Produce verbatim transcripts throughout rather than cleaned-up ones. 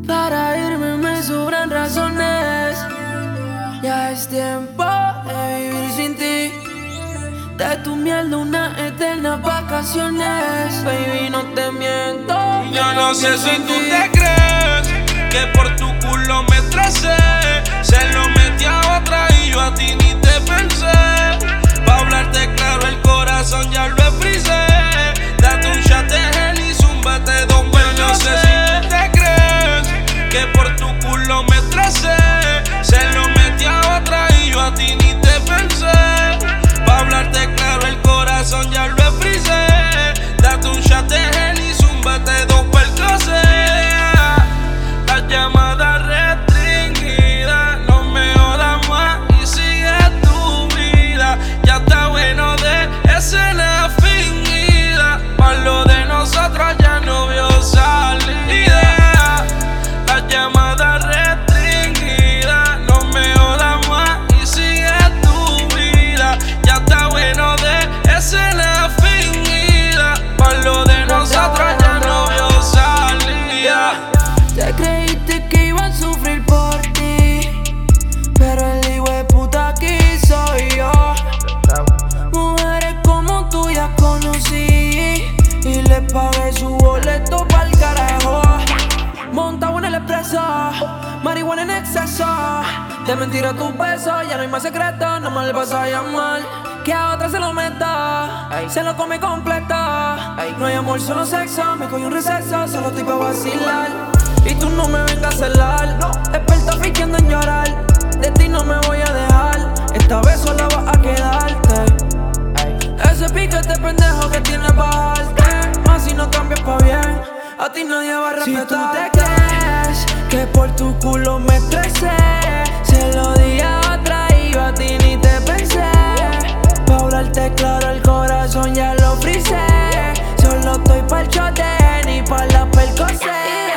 Para irme me sobran razones. Ya es tiempo de vivir sin ti. De tu mierda una eternas vacaciones. Baby, no te miento. Yo no sé si tú te crees que por tu culo me estresé. Se lo metí a otra y yo a ti ni te pensé. Pa' hablarte claro el corazón ya lo frisé. Date un shot de gel y zúmbate dos veces. Yo no sé si tú te crees que por tu culo me estresé. Se lo metí a otra y yo a ti ni te pensé. Pa' hablarte claro el corazón ya lo frisé. Date un shot de gel y zúmbate dos percoses. Las llamadas restringidas, no me jodas más y sigue tu vida. Ya está bueno de escena fingida. Pa' lo de nosotros ya no vio salida. Las llamadas restringidas, no me jodas más y sigue tu vida. Ya está bueno de escena fingida. Pa' lo de nosotros ya no vio salida. Te creíste que iba a sufrir por ti, pero el hijo de puta aquí soy yo. Mujeres como tú ya conocí y le pagué su boleto pa'l carajo. Montado en el expreso, marihuana en exceso. De mentira tus besos, ya no hay más secretos. No me le vas a llamar, que a otra se lo meta, se lo come completo. No hay amor, solo sexo. Me cogí un receso, solo estoy pa' vacilar. Y tú no me vengas a celar, no. Experta fingiendo en llorar. De ti no me voy a dejar, esta vez sola vas a quedarte. Ese piquete pendejo que tienes bajarte. Más si no cambias pa' bien, a ti nadie va a respetar. Si tú te crees que por tu culo me estresé, se lo di a otra y yo a ti ni te pensé. Pa' hablarte claro el corazón ya lo frisé. Solo estoy pa'l chote ni pa' la percocé.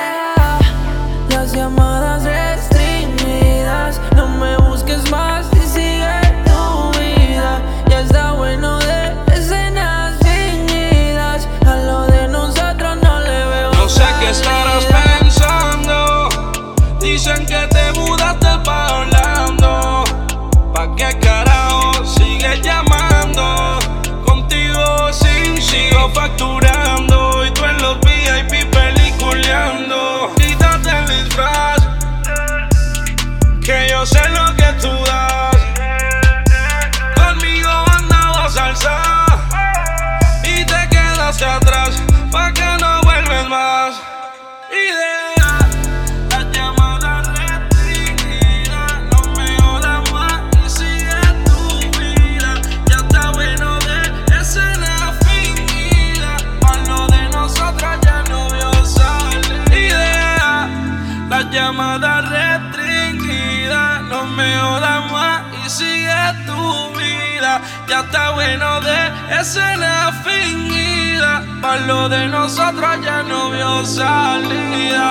Las llamadas restringidas, no me busques más y sigue tu vida. Ya está bueno de escenas fingidas. A lo de nosotros no le veo. No sé qué estarás pensando. Dicen que te mudaste pa' Orlando. ¿Pa' qué carajo sigues llamando? Contigo sin sigo facturando. Y tú en los V I P peliculeando. Quítate el disfraz, que yo sé lo que tú das. Conmigo andabas salsa y te quedaste atrás. Pa' que no vuelves más. Idea, las llamadas restringidas, no me jodas más y sigue tu vida. Ya está bueno de escena fingida. Pa' lo de nosotros ya no vio salida. Las llamadas restringidas, no me jodas más y sigue tu vida. Ya está bueno de escena fingida. Pa' lo de nosotros ya no vio salida.